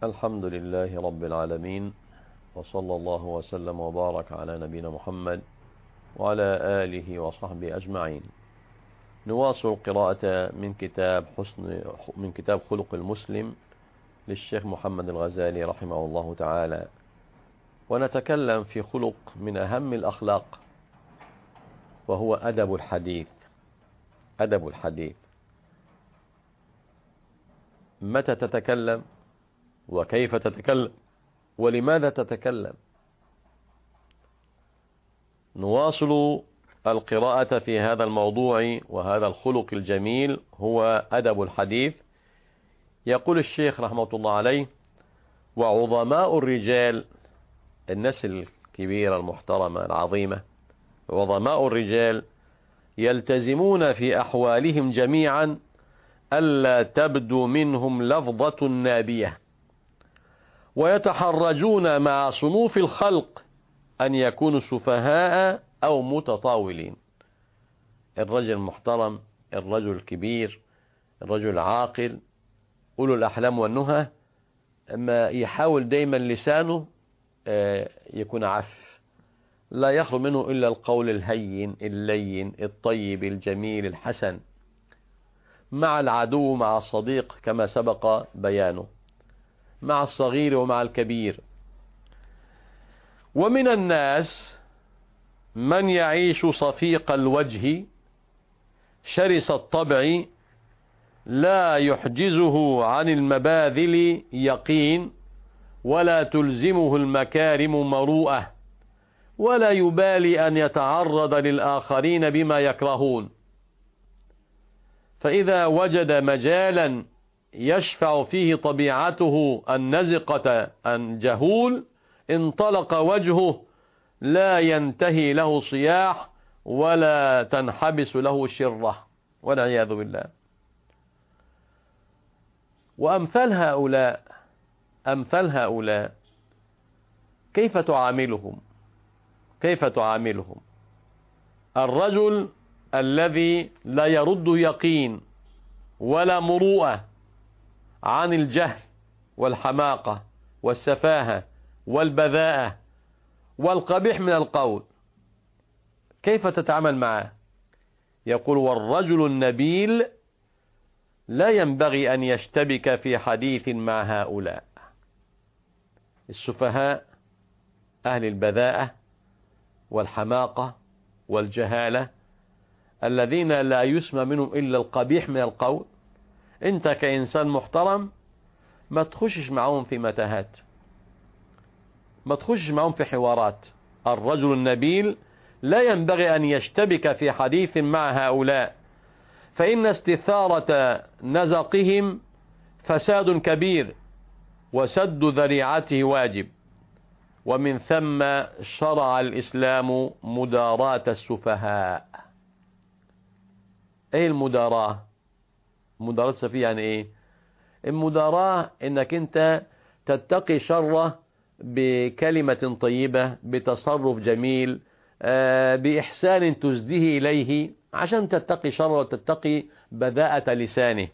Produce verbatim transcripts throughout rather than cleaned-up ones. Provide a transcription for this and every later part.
الحمد لله رب العالمين، وصلى الله وسلم وبارك على نبينا محمد وعلى آله وصحبه أجمعين. نواصل القراءة من كتاب حسن من كتاب خلق المسلم للشيخ محمد الغزالي رحمه الله تعالى، ونتكلم في خلق من أهم الأخلاق، وهو أدب الحديث. أدب الحديث، متى تتكلم، وكيف تتكلم، ولماذا تتكلم. نواصل القراءة في هذا الموضوع وهذا الخلق الجميل، هو أدب الحديث. يقول الشيخ رحمه الله عليه: وعظماء الرجال، الناس الكبيرة المحترمة العظيمة، عظماء الرجال يلتزمون في أحوالهم جميعا ألا تبدو منهم لفظة نابية، ويتحرجون مع صنوف الخلق أن يكونوا سفهاء أو متطاولين. الرجل المحترم، الرجل الكبير، الرجل العاقل، أولو الأحلام والنهى، أما يحاول دايما لسانه يكون عف، لا يخلو منه إلا القول الهين اللين الطيب الجميل الحسن، مع العدو مع الصديق كما سبق بيانه، مع الصغير ومع الكبير. ومن الناس من يعيش صفيق الوجه شرس الطبع، لا يحجزه عن المباذل يقين، ولا تلزمه المكارم مروءة، ولا يبالي أن يتعرض للآخرين بما يكرهون، فإذا وجد مجالا يشفع فيه طبيعته النزقة الجهول انطلق وجهه، لا ينتهي له صياح ولا تنحبس له شرة، والعياذ بالله. وأمثال هؤلاء أمثال هؤلاء كيف تعاملهم؟ كيف تعاملهم؟ الرجل الذي لا يرد يقين ولا مروءة عن الجهل والحماقة والسفاهة والبذاءة والقبيح من القول، كيف تتعامل معه؟ يقول: والرجل النبيل لا ينبغي أن يشتبك في حديث مع هؤلاء السفهاء، أهل البذاءة والحماقة والجهالة، الذين لا يسمى منهم إلا القبيح من القول. أنت كإنسان محترم ما تخشش معهم في متاهات، ما تخشش معهم في حوارات. الرجل النبيل لا ينبغي أن يشتبك في حديث مع هؤلاء، فإن استثارة نزقهم فساد كبير، وسد ذريعته واجب. ومن ثم شرع الإسلام مداراة السفهاء. ايه المداراة؟ مداراة السفيه يعني ايه؟ المداراة انك انت تتقي شره بكلمة طيبة، بتصرف جميل، بإحسان تزديه إليه، عشان تتقي شره وتتقي بذاءة لسانه.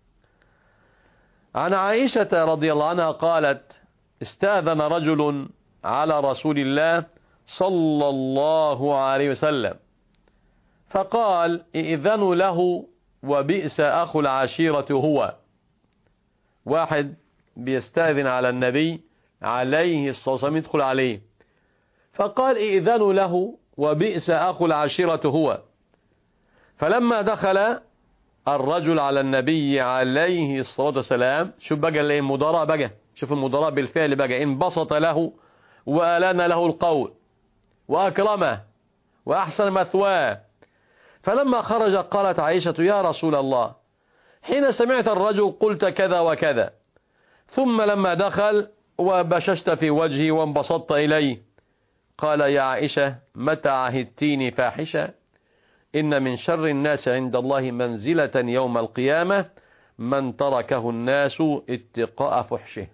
عن عائشة رضي الله عنها قالت: استأذن رجل على رسول الله صلى الله عليه وسلم، فقال: ائذنوا له وبئس أخو العشيرة هو. واحد بيستأذن على النبي عليه الصلاة والسلام يدخل عليه، فقال: ائذنوا له وبئس أخو العشيرة هو. فلما دخل الرجل على النبي عليه الصلاة والسلام، شوف بقى المدراء بقى، شوف المدراء بالفعل بقى، انبسط له وألان له القول وأكرمه وأحسن مثواه. فلما خرج قالت عائشة: يا رسول الله، حين سمعت الرجل قلت كذا وكذا، ثم لما دخل وبششت في وجهي وانبسطت إليه. قال: يا عائشة، متى عهدتيني فاحشة؟ إن من شر الناس عند الله منزلة يوم القيامة من تركه الناس اتقاء فحشه.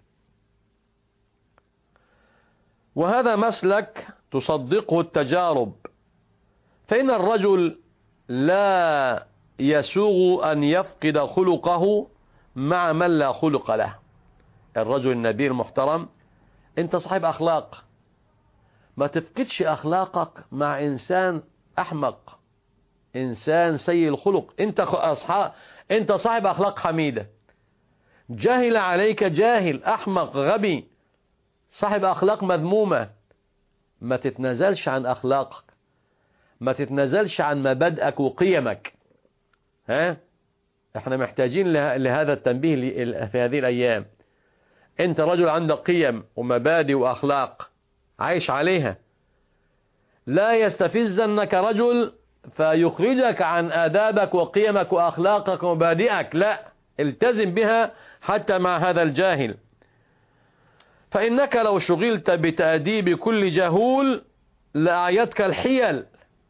وهذا مسلك تصدقه التجارب، فإن الرجل لا يسوغ أن يفقد خلقه مع من لا خلق له. الرجل النبي المحترم، انت صاحب اخلاق، ما تفقدش اخلاقك مع انسان احمق، انسان سيء الخلق. انت اصحاب انت صاحب اخلاق حميدة، جاهل عليك جاهل احمق غبي صاحب اخلاق مذمومة، ما تتنازلش عن اخلاقك، ما تتنازلش عن مبادئك وقيمك. ها احنا محتاجين لهذا التنبيه في هذه الايام. انت رجل عندك قيم ومبادئ واخلاق عايش عليها، لا يستفزنك رجل فيخرجك عن آدابك وقيمك وأخلاقك ومبادئك، لا، التزم بها حتى مع هذا الجاهل. فإنك لو شغلت بتأديب كل جهول لأعيتك الحيل،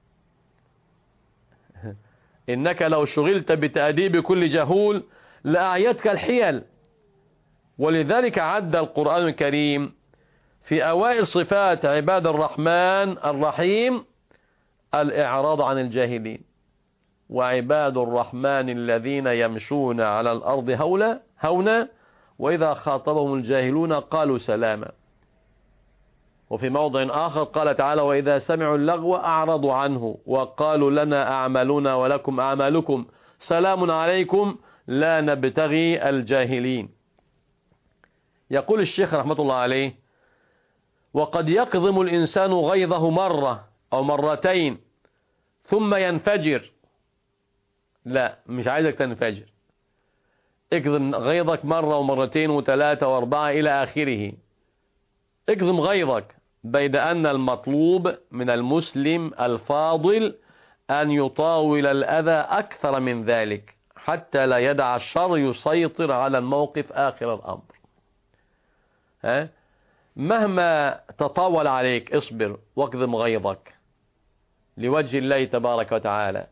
إنك لو شغلت بتأديب كل جهول لأعيتك الحيل. ولذلك عد القرآن الكريم في أوائل صفات عباد الرحمن الرحيم الإعراض عن الجاهلين. وعباد الرحمن الذين يمشون على الأرض هولا هونا وإذا خاطبهم الجاهلون قالوا سلاما. وفي موضع آخر قال تعالى وإذا سمعوا اللغو أعرضوا عنه وقالوا لنا أعمالنا ولكم أعمالكم سلام عليكم لا نبتغي الجاهلين. يقول الشيخ رحمة الله عليه وقد يكظم الإنسان غيظه مرة أو مرتين ثم ينفجر. لا، مش عايزك تنفجر، اكظم غيظك مرة ومرتين وثلاثة واربعة إلى آخره، اكظم غيظك، بيد أن المطلوب من المسلم الفاضل أن يطاول الأذى أكثر من ذلك حتى لا يدع الشر يسيطر على الموقف آخر الأمر. ها؟ مهما تطاول عليك اصبر واكظم غيظك لوجه الله تبارك وتعالى.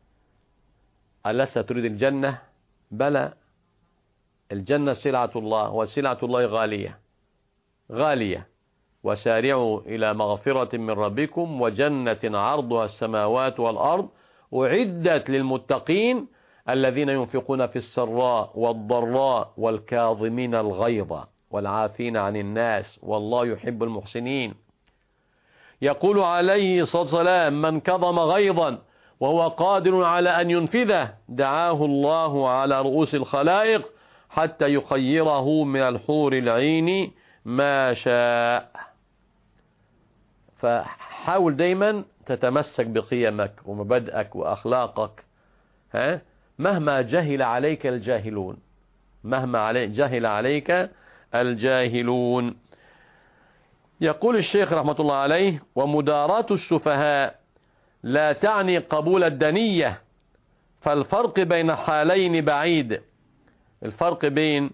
ألست تريد الجنة؟ بلى، الجنة سلعة الله وسلعة الله غالية غالية. وسارعوا إلى مغفرة من ربكم وجنة عرضها السماوات والأرض أعدت للمتقين الذين ينفقون في السراء والضراء والكاظمين الغيظ والعافين عن الناس والله يحب المحسنين. يقول عليه الصلاة والسلام من كظم غيظا وهو قادر على أن ينفذه دعاه الله على رؤوس الخلائق حتى يخيره من الحور العين ما شاء. فحاول دايما تتمسك بقيمك ومبادئك وأخلاقك، ها؟ مهما جهل عليك الجاهلون، مهما علي جهل عليك الجاهلون. يقول الشيخ رحمة الله عليه ومداراة السفهاء لا تعني قبول الدنية، فالفرق بين حالين بعيد. الفرق بين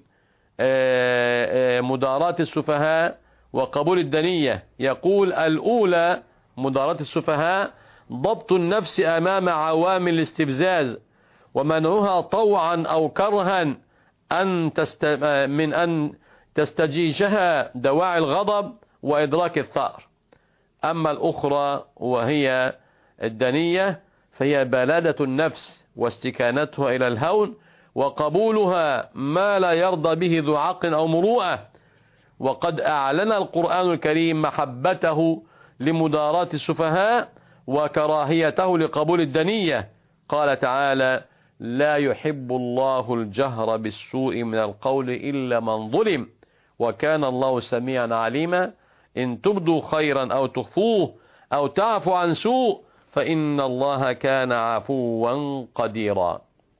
مداراة السفهاء وقبول الدنية، يقول الأولى مداراة السفهاء ضبط النفس أمام عوامل الاستفزاز ومنعها طوعا أو كرها أن تست... من أن تستجيشها دواعي الغضب وإدراك الثأر. أما الأخرى وهي الدنية فهي بلادة النفس واستكانتها إلى الهون وقبولها ما لا يرضى به ذو عقل أو مروءة. وقد أعلن القرآن الكريم محبته لمداراة السفهاء وكراهيته لقبول الدنية. قال تعالى لا يحب الله الجهر بالسوء من القول إلا من ظلم وكان الله سميعا عليما إن تبدوا خيرا أو تخفوه أو تعفوا عن سوء فإن الله كان عفوا قديرا.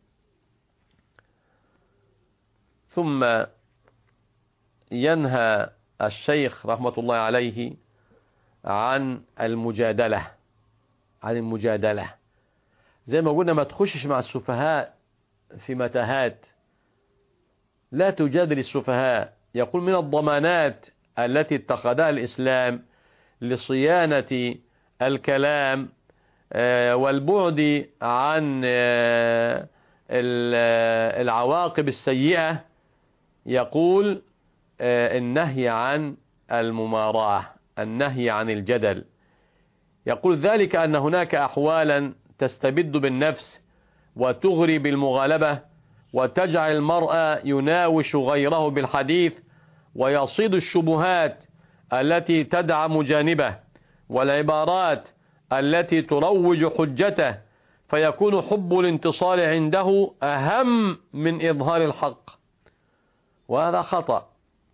ثم ينهى الشيخ رحمة الله عليه عن المجادلة عن المجادلة زي ما قلنا، ما تخشش مع السفهاء في متاهات، لا تجادل السفهاء. يقول من الضمانات التي اتخذها الإسلام لصيانة الكلام والبعد عن العواقب السيئة، يقول النهي عن المماراة، النهي عن الجدل. يقول ذلك أن هناك أحوالا تستبد بالنفس وتغري بالمغالبة وتجعل المرء يناوش غيره بالحديث ويصيد الشبهات التي تدعم جانبه والعبارات التي تروج حجته، فيكون حب الانتصار عنده أهم من إظهار الحق، وهذا خطأ.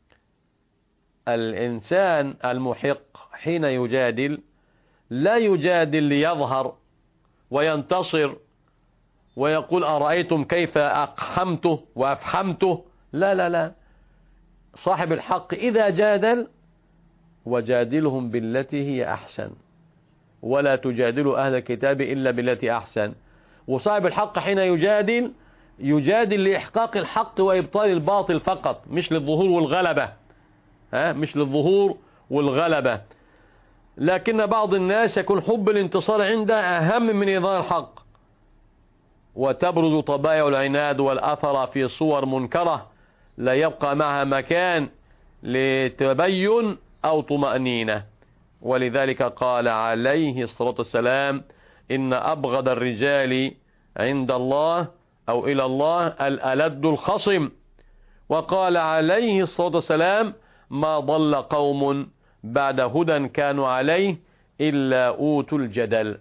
الإنسان المحق حين يجادل لا يجادل ليظهر وينتصر ويقول أرأيتم كيف أقحمته وأفحمته، لا لا لا. صاحب الحق إذا جادل وجادلهم بالتي هي أحسن، ولا تجادلوا أهل الكتاب إلا بالتي أحسن. وصاحب الحق حين يجادل يجادل لإحقاق الحق وإبطال الباطل فقط، مش للظهور والغلبة، ها مش للظهور والغلبة. لكن بعض الناس يكون حب الانتصار عنده أهم من إظهار الحق، وتبرز طبائع العناد والأثر في صور منكرة لا يبقى معها مكان لتبين أو طمأنينة. ولذلك قال عليه الصلاة والسلام: إن أبغض الرجال عند الله أو إلى الله الألد الخصم. وقال عليه الصلاة والسلام: ما ضل قوم بعد هدى كانوا عليه إلا أوتوا الجدل.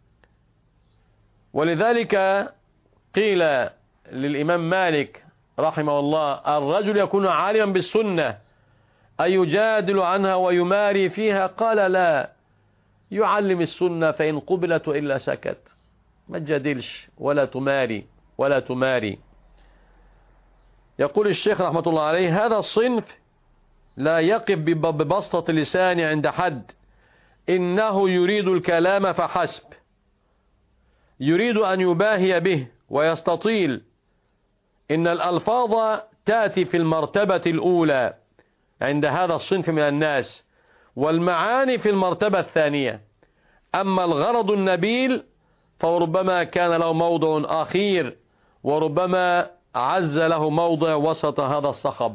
ولذلك قيل للإمام مالك رحمه الله: الرجل يكون عالما بالسنة أي يجادل عنها ويماري فيها؟ قال: لا، يعلم السنة فإن قبلت إلا سكت، ما تجادلش ولا تماري ولا تماري. يقول الشيخ رحمة الله عليه: هذا الصنف لا يقف ببسطة اللسان عند حد، إنه يريد الكلام فحسب، يريد أن يباهي به ويستطيل. إن الألفاظ تأتي في المرتبة الأولى عند هذا الصنف من الناس، والمعاني في المرتبة الثانية. أما الغرض النبيل فربما كان له موضع أخير، وربما عز له موضع وسط هذا الصخب.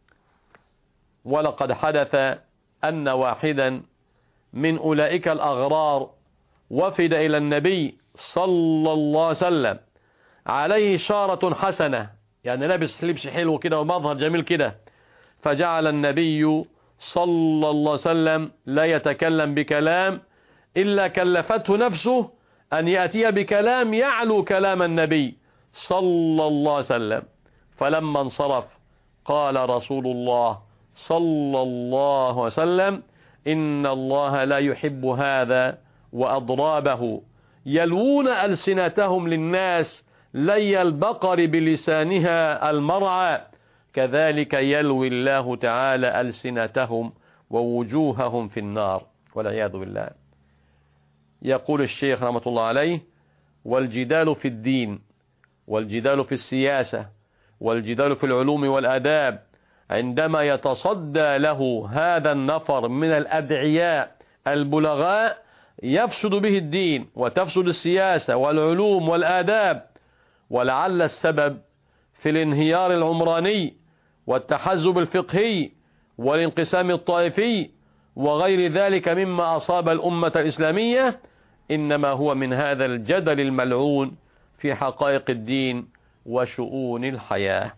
ولقد حدث أن واحدا من أولئك الأغرار وفد إلى النبي صلى الله عليه وسلم عليه شارة حسنة، يعني لابس لبس حلو كده ومظهر جميل كده، فجعل النبي صلى الله عليه وسلم لا يتكلم بكلام إلا كلفته نفسه أن يأتي بكلام يعلو كلام النبي صلى الله عليه وسلم. فلما انصرف قال رسول الله صلى الله عليه وسلم: إن الله لا يحب هذا وأضرابه يلوون ألسنتهم للناس لي البقر بلسانها المرعى، كذلك يلوي الله تعالى ألسنتهم ووجوههم في النار، والعياذ بالله. يقول الشيخ رحمة الله عليه: والجدال في الدين، والجدال في السياسة، والجدال في العلوم والآداب، عندما يتصدى له هذا النفر من الأدعياء البلغاء يفسد به الدين وتفسد السياسة والعلوم والآداب. ولعل السبب في الانهيار العمراني والتحزب الفقهي والانقسام الطائفي وغير ذلك مما أصاب الأمة الإسلامية إنما هو من هذا الجدل الملعون في حقائق الدين وشؤون الحياة.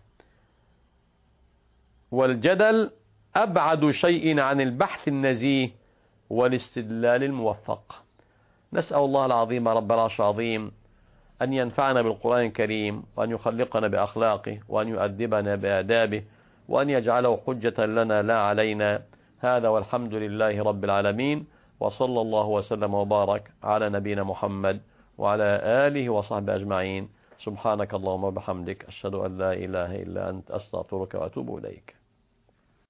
والجدل أبعد شيء عن البحث النزيه والاستدلال الموفق. نسأل الله العظيم رب العرش العظيم أن ينفعنا بالقرآن الكريم، وأن يخلقنا بأخلاقه، وأن يؤدبنا بآدابه، وأن يجعله حجة لنا لا علينا. هذا والحمد لله رب العالمين، وصلى الله وسلم وبارك على نبينا محمد وعلى آله وصحبه أجمعين. سبحانك اللهم وبحمدك، أشهد أن لا إله إلا أنت، أستغفرك وأتوب إليك.